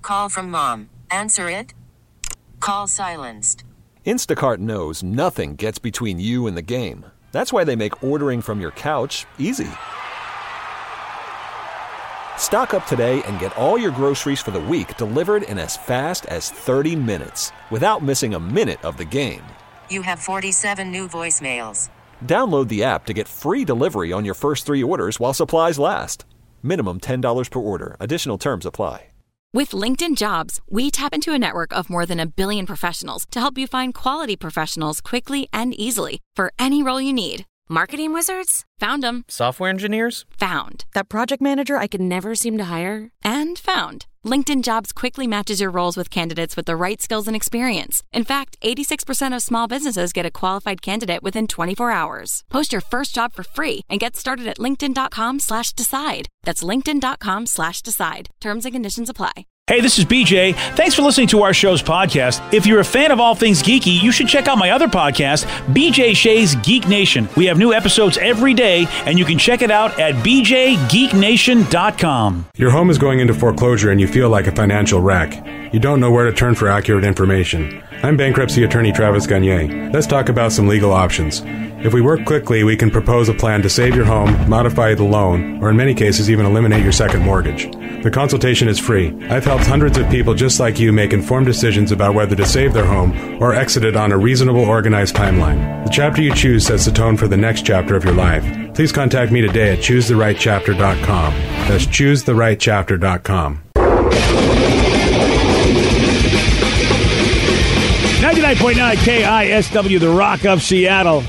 call from mom. Answer it. Call silenced. Instacart knows nothing gets between you and the game. That's why they make ordering from your couch easy. Stock up today and get all your groceries for the week delivered in as fast as 30 minutes without missing a minute of the game. You have 47 new voicemails. Download the app to get free delivery on your first 3 orders while supplies last. Minimum $10 per order. Additional terms apply. With LinkedIn Jobs, we tap into a network of more than 1 billion professionals to help you find quality professionals quickly and easily for any role you need. Marketing wizards? Found them. Software engineers? Found. That project manager I could never seem to hire? And found. LinkedIn Jobs quickly matches your roles with candidates with the right skills and experience. In fact, 86% of small businesses get a qualified candidate within 24 hours. Post your first job for free and get started at linkedin.com/decide. That's linkedin.com/decide. Terms and conditions apply. Hey, this is BJ. Thanks for listening to our show's podcast. If you're a fan of all things geeky, you should check out my other podcast, BJ Shea's Geek Nation. We have new episodes every day, and you can check it out at bjgeeknation.com. Your home is going into foreclosure and you feel like a financial wreck. You don't know where to turn for accurate information. I'm bankruptcy attorney Travis Gagne. Let's talk about some legal options. If we work quickly, we can propose a plan to save your home, modify the loan, or in many cases even eliminate your second mortgage. The consultation is free. I've helped hundreds of people just like you make informed decisions about whether to save their home or exit it on a reasonable, organized timeline. The chapter you choose sets the tone for the next chapter of your life. Please contact me today at choosetherightchapter.com. That's choosetherightchapter.com. 99.9 KISW, the Rock of Seattle.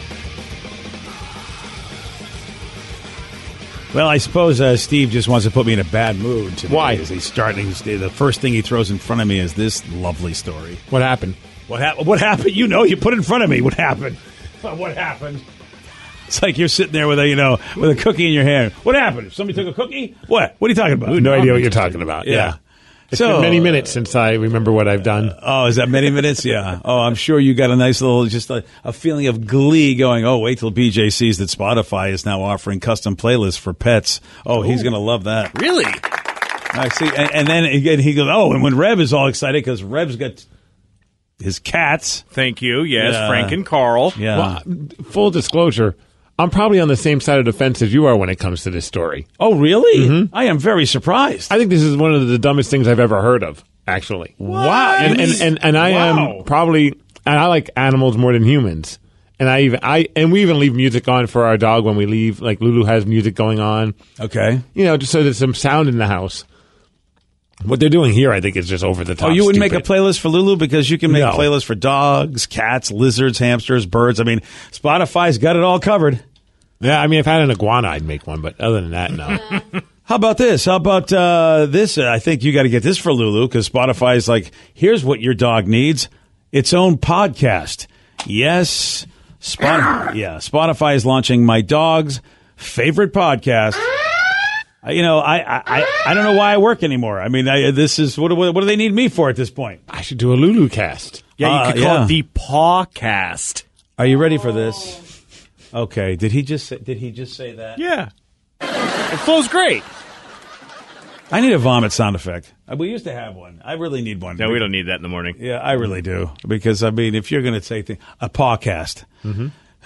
Well, I suppose Steve just wants to put me in a bad mood today. Why? As he's starting, the first thing he throws in front of me is this lovely story. What happened? What happened? You know, you put it in front of me. What happened? What happened? It's like you're sitting there with a cookie in your hand. What happened? Somebody took a cookie? What? What are you talking about? No idea what you're talking about. Yeah. It's been many minutes since I remember what I've done. Oh, is that many minutes? Yeah. Oh, I'm sure you got a nice little, just a feeling of glee going, oh, wait till BJ sees that Spotify is now offering custom playlists for pets. Oh, he's going to love that. Really? I see. And then again, he goes, oh, and when Rev is all excited because Rev's got his cats. Thank you. Yes, Yeah. Frank and Carl. Yeah. Well, full disclosure, I'm probably on the same side of the fence as you are when it comes to this story. Oh, really? Mm-hmm. I am very surprised. I think this is one of the dumbest things I've ever heard of, actually. Wow. And I am probably, and I like animals more than humans. And we even leave music on for our dog when we leave. Like Lulu has music going on. Okay. You know, just so there's some sound in the house. What they're doing here, I think, is just over the top. Oh, you wouldn't make a stupid. playlist for Lulu because you can make No. a playlist for dogs, cats, lizards, hamsters, birds. I mean, Spotify's got it all covered. Yeah, I mean, if I had an iguana, I'd make one. But other than that, no. How about this? How about this? I think you got to get this for Lulu because Spotify's like, here's what your dog needs: its own podcast. Yes, Spotify is launching my dog's favorite podcast. You know, I don't know why I work anymore. I mean, this is what do they need me for at this point? I should do a Lulu cast. Yeah, you could call it the Pawcast. Are you ready for this? Okay. Did he just say that? Yeah. It flows great. I need a vomit sound effect. We used to have one. I really need one. No, we don't need that in the morning. Yeah, I really do. Because, I mean, if you're going to say a podcast. Mm-hmm.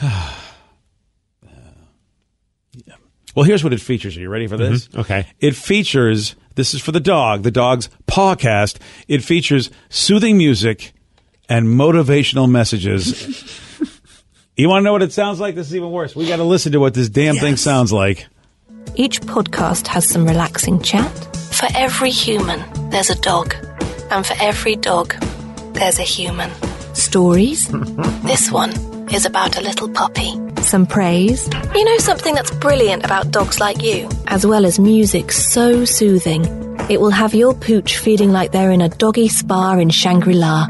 Yeah. Well, here's what it features. Are you ready for this? Mm-hmm. Okay. It features, this is for the dog's pawcast. It features soothing music and motivational messages. You want to know what it sounds like? This is even worse. We got to listen to what this damn thing sounds like. Each podcast has some relaxing chat. For every human, there's a dog. And for every dog, there's a human. Stories. This one is about a little puppy. Some praise. You know something that's brilliant about dogs like you? As well as music so soothing, it will have your pooch feeling like they're in a doggy spa in Shangri-La.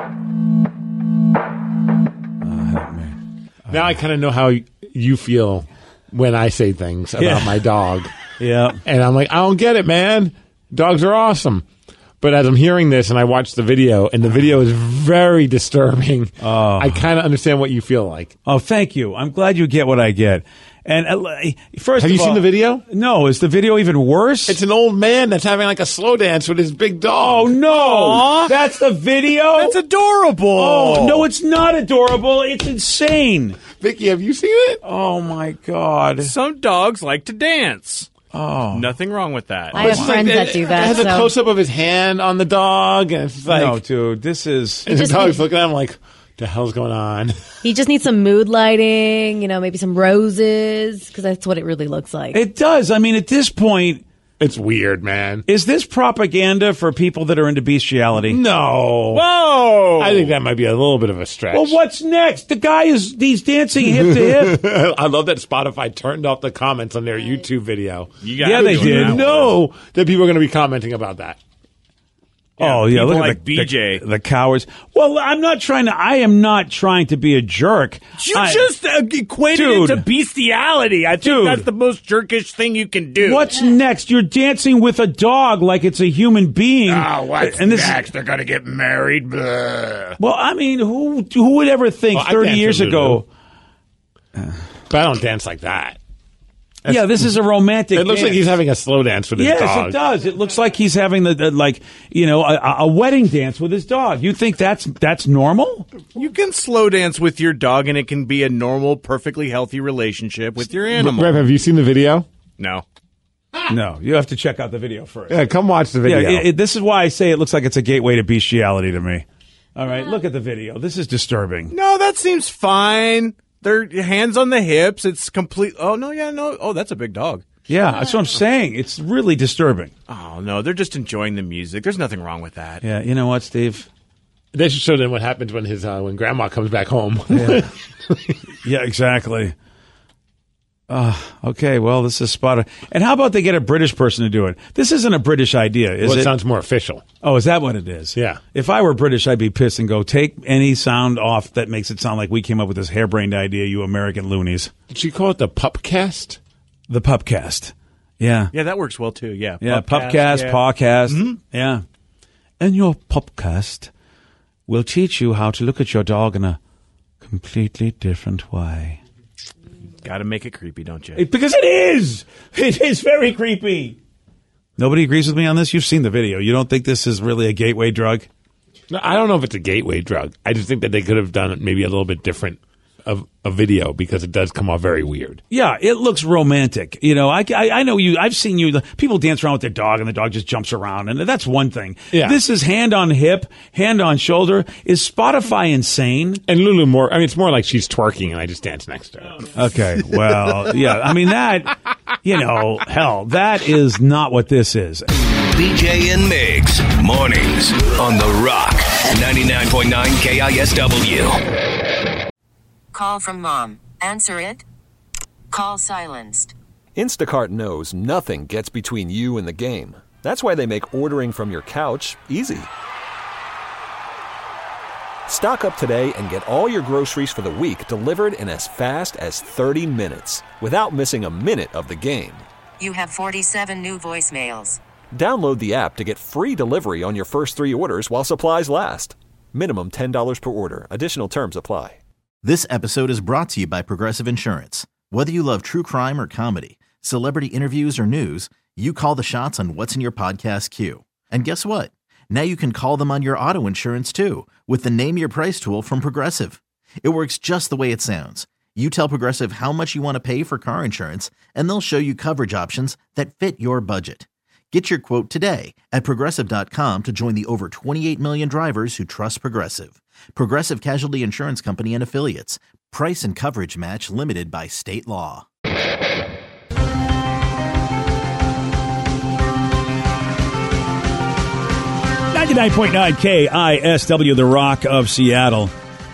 Now I kind of know how you feel when I say things about my dog. Yeah. And I'm like, I don't get it, man. Dogs are awesome. But as I'm hearing this and I watch the video, and the video is very disturbing, I kind of understand what you feel like. Oh, thank you. I'm glad you get what I get. And first, have you seen the video? No, is the video even worse? It's an old man that's having like a slow dance with his big dog. Oh no, Aww. that's the video. That's adorable. Oh no, it's not adorable. It's insane. Vicky, have you seen it? Oh my God. Some dogs like to dance. Oh, Nothing wrong with that. I have friends that do that. It has a so- close up of his hand on the dog, and it's like, no, dude, this is. and the just dog's be- looking at him like, the hell's going on? He just needs some mood lighting, maybe some roses, because that's what it really looks like. It does. I mean, at this point, It's weird, man. is this propaganda for people that are into bestiality? No. Whoa! I think that might be a little bit of a stretch. Well, what's next? The guy he's dancing hip to hip. I love that Spotify turned off the comments on their YouTube video. You gotta Yeah, be they doing did. that one. No, that people are going to be commenting about that. Oh yeah, people look at like BJ. the cowards. Well, I am not trying to be a jerk. You just equated Dude. it to bestiality. I think Dude. that's the most jerkish thing you can do. What's next? You're dancing with a dog like it's a human being. And this is- They're going to get married. Blah. well, I mean, who would ever think Well, I 30 dance years with ago? But I don't dance like that. Yeah, this is a romantic. It looks like dance. he's having a slow dance with his Yes, dog. it does. It looks like he's having a wedding dance with his dog. You think that's normal? You can slow dance with your dog, and it can be a normal, perfectly healthy relationship with your animal. Rev, have you seen the video? No. No, you have to check out the video first. Yeah, come watch the video. Yeah, this is why I say it looks like it's a gateway to bestiality to me. All right, look at the video. This is disturbing. No, that seems fine. Their hands on the hips. It's complete. Oh, no, yeah, no. Oh, that's a big dog. Yeah, that's what I'm saying. It's really disturbing. Oh, no, they're just enjoying the music. There's nothing wrong with that. Yeah, you know what, Steve? They should show them what happens when when grandma comes back home. Yeah, exactly. Okay, well, this is spot. And how about they get a British person to do it? This isn't a British idea, is Well, it? it sounds more official. Oh, is that what it is? Yeah. If I were British, I'd be pissed and go, take any sound off that makes it sound like we came up with this harebrained idea, you American loonies. Did she call it the Pupcast? The Pupcast. Yeah. Yeah, that works well, too. Yeah. Yeah, Pupcast, Pupcast, yeah. Pawcast. Yeah. And your Pupcast will teach you how to look at your dog in a completely different way. Got to make it creepy, don't you? Because it is. It is very creepy. Nobody agrees with me on this? You've seen the video. You don't think this is really a gateway drug? No, I don't know if it's a gateway drug. I just think that they could have done it maybe a little bit different of a video because it does come off very weird. Yeah, it looks romantic. You know, I know you. I've seen you. People dance around with their dog, and the dog just jumps around, and that's one thing. Yeah. This is hand on hip, hand on shoulder. Is Spotify insane? And Lulu more. I mean, it's more like she's twerking, and I just dance next to her. Okay, well, yeah. I mean that. Hell, that is not what this is. BJ and Migs, mornings on The Rock, 99.9 KISW. Call from mom. Answer it. Call silenced. Instacart knows nothing gets between you and the game. That's why they make ordering from your couch easy. Stock up today and get all your groceries for the week delivered in as fast as 30 minutes without missing a minute of the game. You have 47 new voicemails. Download the app to get free delivery on your first 3 orders while supplies last. Minimum $10 per order. Additional terms apply. This episode is brought to you by Progressive Insurance. Whether you love true crime or comedy, celebrity interviews or news, you call the shots on what's in your podcast queue. And guess what? Now you can call them on your auto insurance too with the Name Your Price tool from Progressive. It works just the way it sounds. You tell Progressive how much you want to pay for car insurance, and they'll show you coverage options that fit your budget. Get your quote today at Progressive.com to join the over 28 million drivers who trust Progressive. Progressive Casualty Insurance Company and Affiliates. Price and coverage match limited by state law. 99.9 KISW, The Rock of Seattle.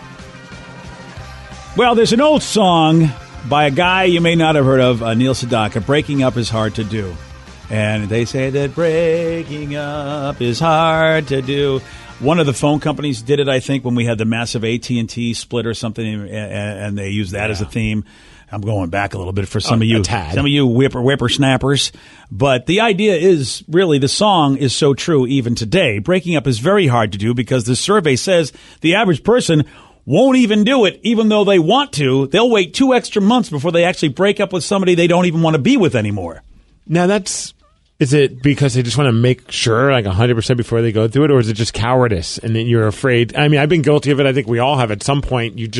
Well, there's an old song by a guy you may not have heard of, Neil Sedaka, Breaking Up is Hard to Do. And they say that breaking up is hard to do. One of the phone companies did it, I think, when we had the massive AT&T split or something, and they used that as a theme. I'm going back a little bit for some of you whippersnappers. But the idea is really the song is so true even today. Breaking up is very hard to do because the survey says the average person won't even do it, even though they want to. They'll wait 2 extra months before they actually break up with somebody they don't even want to be with anymore. Now, is it because they just want to make sure, like 100% before they go through it, or is it just cowardice and then you're afraid? I mean, I've been guilty of it. I think we all have at some point. You're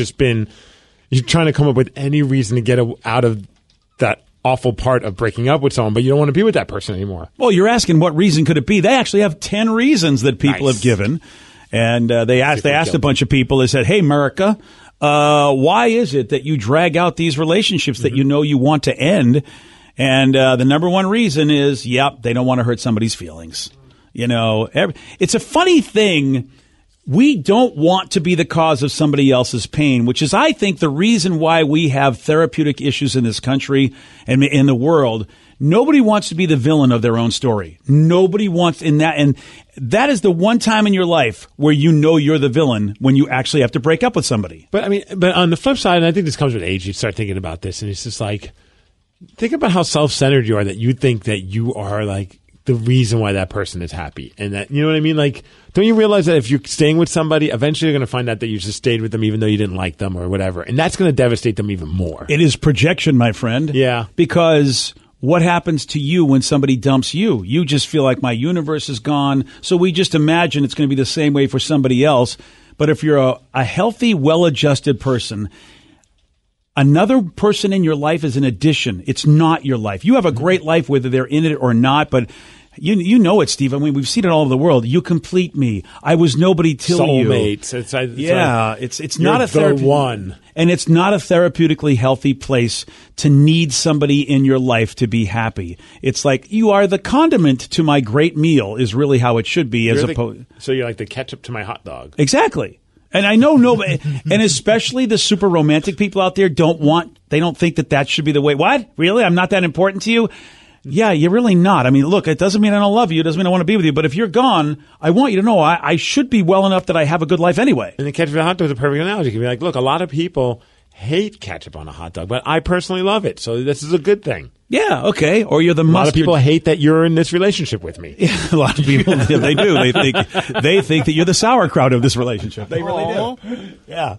trying to come up with any reason to get out of that awful part of breaking up with someone, but you don't want to be with that person anymore. Well, you're asking what reason could it be? They actually have 10 reasons that people have given. And they asked a bunch of people. They said, "Hey, America, why is it that you drag out these relationships that you know you want to end?" And the number one reason is, they don't want to hurt somebody's feelings. You know, it's a funny thing. We don't want to be the cause of somebody else's pain, which is, I think, the reason why we have therapeutic issues in this country and in the world. Nobody wants to be the villain of their own story. Nobody wants and that is the one time in your life where you know you're the villain, when you actually have to break up with somebody. But on the flip side, and I think this comes with age, you start thinking about this, and it's just like, think about how self-centered you are, that you think that you are like the reason why that person is happy. And that, you know what I mean? Like, don't you realize that if you're staying with somebody, eventually you're going to find out that you just stayed with them even though you didn't like them or whatever. And that's going to devastate them even more. It is projection, my friend. Yeah. Because what happens to you when somebody dumps you? You just feel like my universe is gone. So we just imagine it's going to be the same way for somebody else. But if you're a healthy, well-adjusted person, another person in your life is an addition. It's not your life. You have a great life whether they're in it or not, but you know it, Steve. I mean, we've seen it all over the world. You complete me. I was nobody till you. Soulmates. It's not a one. And it's not a therapeutically healthy place to need somebody in your life to be happy. It's like, you are the condiment to my great meal is really how it should be. So you're like the ketchup to my hot dog. Exactly. And I know nobody, and especially the super romantic people out there they don't think that should be the way. What? Really? I'm not that important to you? Yeah, you're really not. I mean, look, it doesn't mean I don't love you. It doesn't mean I want to be with you. But if you're gone, I want you to know I should be well enough that I have a good life anyway. And the ketchup on a hot dog is a perfect analogy. You can be like, look, a lot of people hate ketchup on a hot dog, but I personally love it. So this is a good thing. Yeah, okay. Or you're the mustard. A lot of people hate that you're in this relationship with me. Yeah, a lot of people, they do. They think that you're the sauerkraut of this relationship. They really do. Yeah,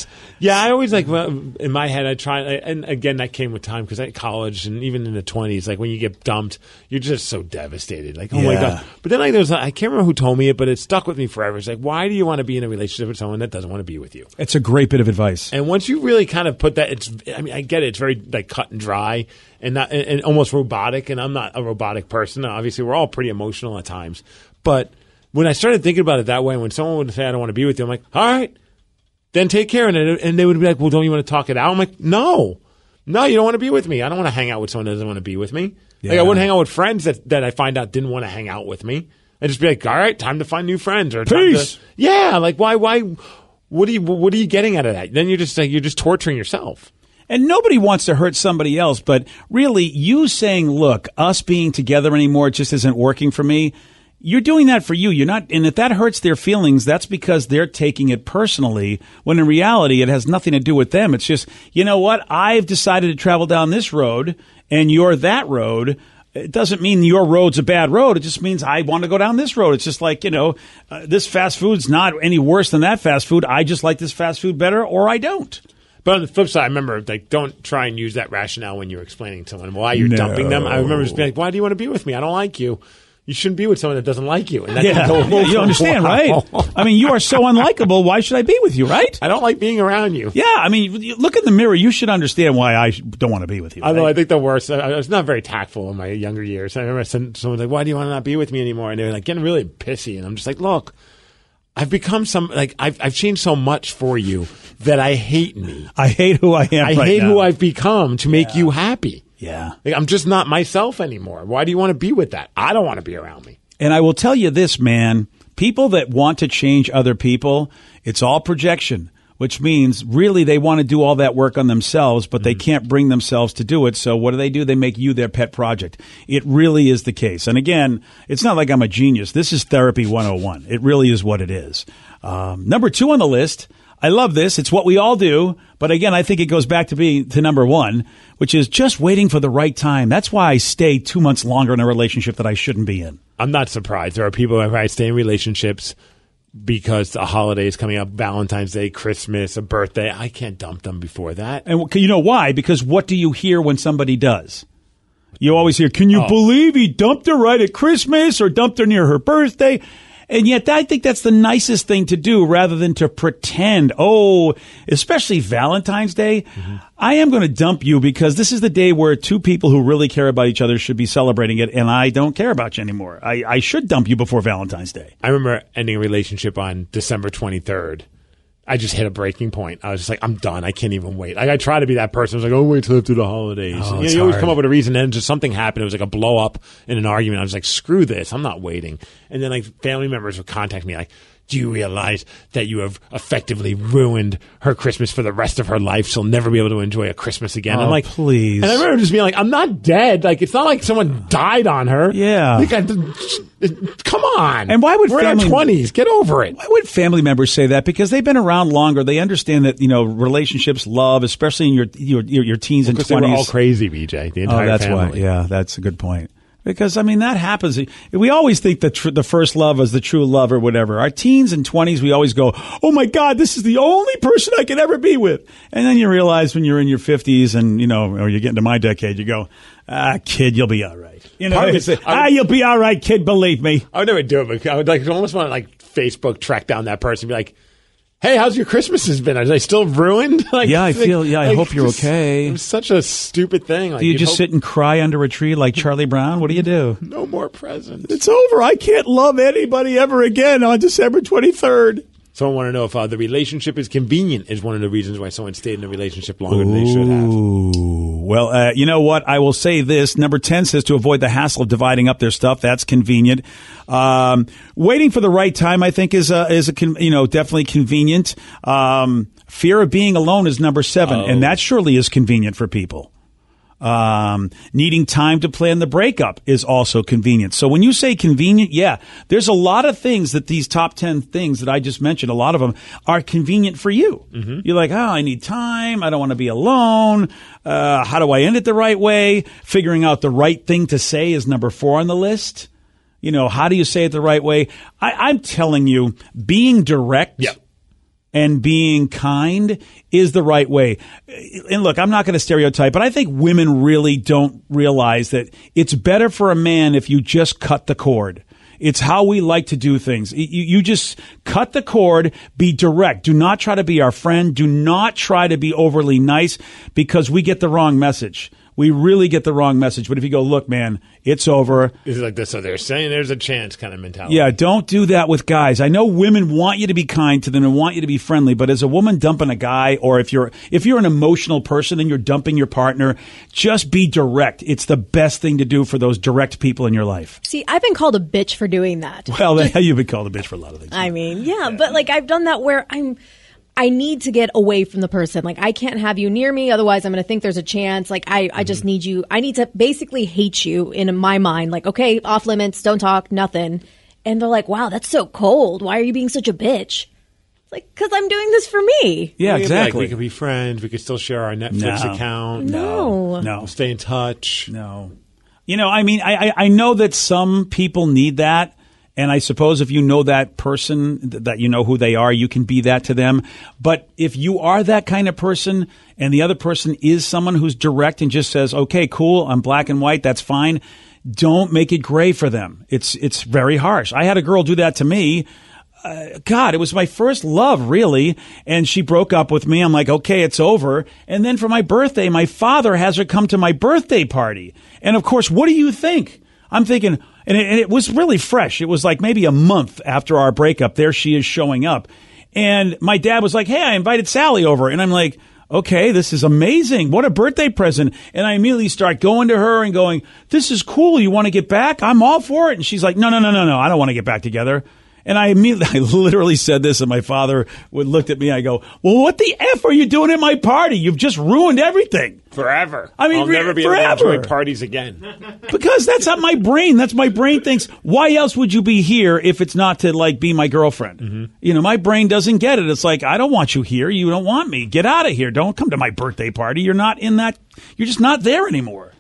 I always in my head, I try, and again, that came with time because at college and even in the 20s, like when you get dumped, you're just so devastated. Like, oh my God. But then I can't remember who told me it, but it stuck with me forever. It's like, why do you want to be in a relationship with someone that doesn't want to be with you? It's a great bit of advice. And once you really kind of put that, I get it. It's very like cut and dry. And almost robotic, and I'm not a robotic person. Obviously, we're all pretty emotional at times. But when I started thinking about it that way, when someone would say, I don't want to be with you, I'm like, all right, then take care. And they would be like, well, don't you want to talk it out? I'm like, no, you don't want to be with me. I don't want to hang out with someone that doesn't want to be with me. Yeah. Like, I wouldn't hang out with friends that I find out didn't want to hang out with me. I'd just be like, all right, time to find new friends. Or peace. Like, why? What are you getting out of that? Then you're just torturing yourself. And nobody wants to hurt somebody else, but really, you saying, look, us being together anymore just isn't working for me, you're doing that for you. You're not, and if that hurts their feelings, that's because they're taking it personally, when in reality, it has nothing to do with them. It's just, you know what? I've decided to travel down this road, and you're that road. It doesn't mean your road's a bad road. It just means I want to go down this road. It's just like, this fast food's not any worse than that fast food. I just like this fast food better, or I don't. But on the flip side, I remember, don't try and use that rationale when you're explaining to someone why you're dumping them. I remember just being like, why do you want to be with me? I don't like you. You shouldn't be with someone that doesn't like you. And that can go over. You understand, right? I mean, you are so unlikable. Why should I be with you, right? I don't like being around you. Yeah, I mean, look in the mirror. You should understand why I don't want to be with you. Although I think the worst, I was not very tactful in my younger years. I remember someone like, why do you want to not be with me anymore? And they were like getting really pissy. And I'm just like, look, I've become I've changed so much for you that I hate me. I hate who I am. I hate who I've become to make you happy. Yeah. I'm just not myself anymore. Why do you want to be with that? I don't want to be around me. And I will tell you this, man, people that want to change other people, it's all projection, which means really they want to do all that work on themselves, but they can't bring themselves to do it. So what do? They make you their pet project. It really is the case. And again, it's not like I'm a genius. This is Therapy 101. It really is what it is. Number 2 on the list. I love this. It's what we all do. But again, I think it goes back to number 1, which is just waiting for the right time. That's why I stay 2 months longer in a relationship that I shouldn't be in. I'm not surprised. There are people who I stay in relationships because the holiday is coming up, Valentine's Day, Christmas, a birthday. I can't dump them before that. And you know why? Because what do you hear when somebody does? You always hear, can you believe he dumped her right at Christmas or dumped her near her birthday? And yet I think that's the nicest thing to do rather than to pretend, especially Valentine's Day. Mm-hmm. I am going to dump you because this is the day where two people who really care about each other should be celebrating it, and I don't care about you anymore. I should dump you before Valentine's Day. I remember ending a relationship on December 23rd. I just hit a breaking point. I was just like, I'm done. I can't even wait. I try to be that person. I was like, wait till after the holidays. You always come up with a reason, and just something happened. It was like a blow up in an argument. I was like, screw this. I'm not waiting. And then like family members would contact me like, do you realize that you have effectively ruined her Christmas for the rest of her life? She'll never be able to enjoy a Christmas again. I'm like, please. And I remember just being like, I'm not dead. Like, it's not like someone died on her. Yeah. Like, come on. And why would we're in our 20s? Get over it. Why would family members say that? Because they've been around longer. They understand that, relationships, love, especially in your teens and 20s. Because they were all crazy, BJ. The entire family. Yeah, that's a good point. Because, that happens. We always think that the first love is the true love or whatever. Our teens and 20s, we always go, oh, my God, this is the only person I could ever be with. And then you realize when you're in your 50s and, or you get into my decade, you go, kid, you'll be all right. You'll be all right, kid, believe me. I would never do it, but I would almost want to Facebook track down that person and be like, hey, how's your Christmases been? Are they still ruined? I hope you're okay. It was such a stupid thing. Do you just sit and cry under a tree like Charlie Brown? What do you do? No more presents. It's over. I can't love anybody ever again on December 23rd. Someone want to know if the relationship is convenient is one of the reasons why someone stayed in a relationship longer than they should have. Well, you know what? I will say this. Number 10 says to avoid the hassle of dividing up their stuff. That's convenient. Waiting for the right time, I think, is definitely convenient. Fear of being alone is number 7, and that surely is convenient for people. Needing time to plan the breakup is also convenient. So when you say convenient, there's a lot of things that these top 10 things that I just mentioned, a lot of them are convenient for you. Mm-hmm. You're like, I need time. I don't want to be alone. How do I end it the right way? Figuring out the right thing to say is number 4 on the list. How do you say it the right way? I'm telling you, being direct. Yep. And being kind is the right way. And look, I'm not going to stereotype, but I think women really don't realize that it's better for a man if you just cut the cord. It's how we like to do things. You just cut the cord, be direct. Do not try to be our friend. Do not try to be overly nice because we get the wrong message. We really get the wrong message. But if you go, look, man, it's over. It's like this. So they're saying there's a chance kind of mentality. Yeah, don't do that with guys. I know women want you to be kind to them and want you to be friendly. But as a woman dumping a guy, or if you're an emotional person and you're dumping your partner, just be direct. It's the best thing to do for those direct people in your life. See, I've been called a bitch for doing that. Well, you've been called a bitch for a lot of things. But I've done that where I need to get away from the person. Like, I can't have you near me. Otherwise, I'm going to think there's a chance. Like, I just need you. I need to basically hate you in my mind. Like, okay, off limits, don't talk, nothing. And they're like, wow, that's so cold. Why are you being such a bitch? It's like, because I'm doing this for me. Yeah, exactly. We could be friends. We could still share our Netflix account. No. We'll stay in touch. No. I know that some people need that. And I suppose if you know that person, that you know who they are, you can be that to them. But if you are that kind of person and the other person is someone who's direct and just says, okay, cool, I'm black and white, that's fine, don't make it gray for them. It's very harsh. I had a girl do that to me. It was my first love, really. And she broke up with me. I'm like, okay, it's over. And then for my birthday, my father has her come to my birthday party. And of course, what do you think? I'm thinking, and it was really fresh. It was like maybe a month after our breakup. There she is showing up. And my dad was like, hey, I invited Sally over. And I'm like, okay, this is amazing. What a birthday present. And I immediately start going to her and going, this is cool. You want to get back? I'm all for it. And she's like, no. I don't want to get back together. And I literally said this, and my father looked at me. I go, well, what the F are you doing at my party? You've just ruined everything. Forever. I'll never be able to enjoy parties again. Because that's not my brain. That's my brain thinks, why else would you be here if it's not to, be my girlfriend? Mm-hmm. My brain doesn't get it. It's like, I don't want you here. You don't want me. Get out of here. Don't come to my birthday party. You're not in that. You're just not there anymore.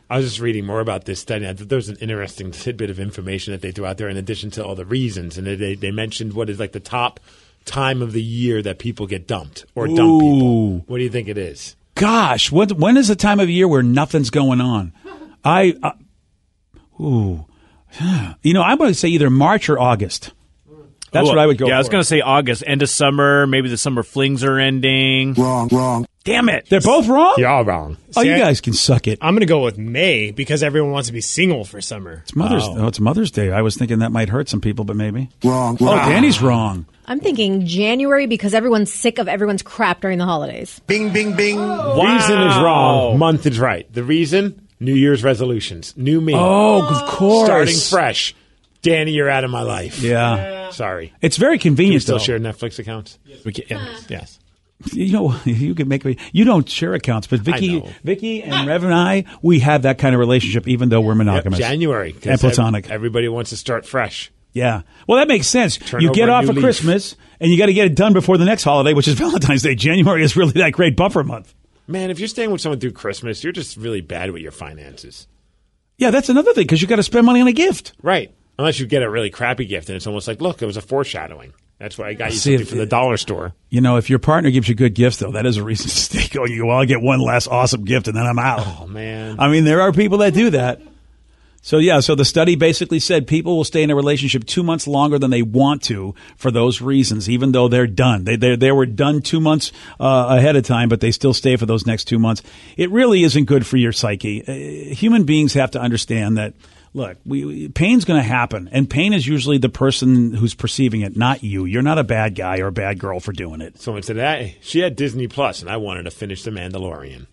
I was just reading more about this study. I thought there was an interesting tidbit of information that they threw out there in addition to all the reasons. And they mentioned what is like the top time of the year that people get dumped or dump people. What do you think it is? Gosh, when is the time of year where nothing's going on? I'm going to say either March or August. That's what I would go for. Yeah, I was going to say August. End of summer. Maybe the summer flings are ending. Wrong. Damn it. They're both wrong? You're all wrong. Oh, you guys can suck it. I'm going to go with May because everyone wants to be single for summer. It's Mother's Day. I was thinking that might hurt some people, but maybe. Wrong. Oh, Danny's wrong. I'm thinking January because everyone's sick of everyone's crap during the holidays. Bing, bing, bing. Wow. Reason is wrong. Month is right. The reason? New Year's resolutions. New me. Oh, of course. Starting fresh. Danny, you're out of my life. Yeah. Sorry. It's very convenient, Do we still though. share Netflix accounts? We can, yes. You can make me. You don't share accounts, but Vicky and Rev and I, we have that kind of relationship, even though we're monogamous. January and platonic. Everybody wants to start fresh. Yeah. Well, that makes sense. Turn you over get a off new of leaf. Christmas, and you got to get it done before the next holiday, which is Valentine's Day. January is really that great buffer month. Man, if you're staying with someone through Christmas, you're just really bad with your finances. Yeah, that's another thing, because you got to spend money on a gift. Right. Unless you get a really crappy gift, and it's almost like, look, it was a foreshadowing. That's why I got you something from the dollar store. You know, if your partner gives you good gifts, though, that is a reason to stay going. You go, well, I'll get one last awesome gift, and then I'm out. Oh, man. I mean, there are people that do that. So the study basically said people will stay in a relationship 2 months longer than they want to for those reasons, even though they're done. They were done 2 months ahead of time, but they still stay for those next 2 months. It really isn't good for your psyche. Human beings have to understand that, look, pain's going to happen, and pain is usually the person who's perceiving it, not you. You're not a bad guy or a bad girl for doing it. Someone said, hey, she had Disney Plus, and I wanted to finish The Mandalorian.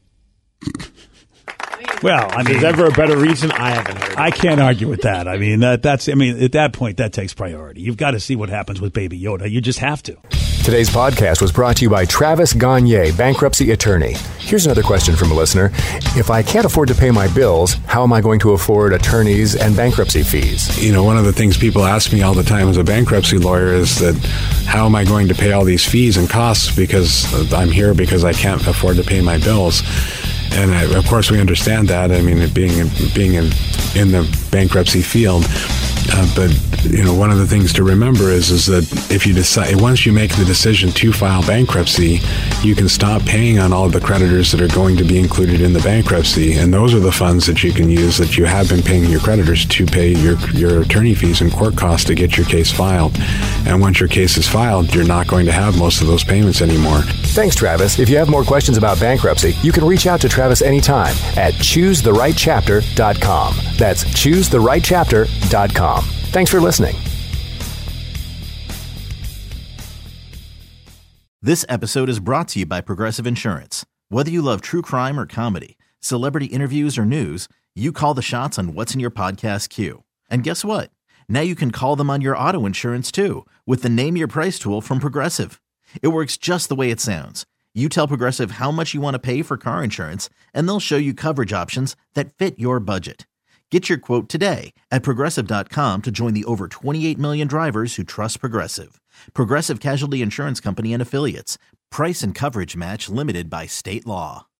Well, I mean, is there ever a better reason? I haven't heard. I can't argue with that. I mean, at that point, that takes priority. You've got to see what happens with Baby Yoda. You just have to. Today's podcast was brought to you by Travis Gagne, bankruptcy attorney. Here's another question from a listener. If I can't afford to pay my bills, how am I going to afford attorneys and bankruptcy fees? You know, one of the things people ask me all the time as a bankruptcy lawyer is that how am I going to pay all these fees and costs because I'm here because I can't afford to pay my bills? And of course, we understand that. I mean, being in the bankruptcy field, but you know, one of the things to remember is that if you decide, once you make the decision to file bankruptcy, you can stop paying on all of the creditors that are going to be included in the bankruptcy, and those are the funds that you can use that you have been paying your creditors to pay your attorney fees and court costs to get your case filed. And once your case is filed, you're not going to have most of those payments anymore. Thanks, Travis. If you have more questions about bankruptcy, you can reach out to Travis anytime at ChooseTheRightChapter.com. That's ChooseTheRightChapter.com. Thanks for listening. This episode is brought to you by Progressive Insurance. Whether you love true crime or comedy, celebrity interviews or news, you call the shots on what's in your podcast queue. And guess what? Now you can call them on your auto insurance too with the Name Your Price tool from Progressive. It works just the way it sounds. You tell Progressive how much you want to pay for car insurance, and they'll show you coverage options that fit your budget. Get your quote today at Progressive.com to join the over 28 million drivers who trust Progressive. Progressive Casualty Insurance Company and Affiliates. Price and coverage match limited by state law.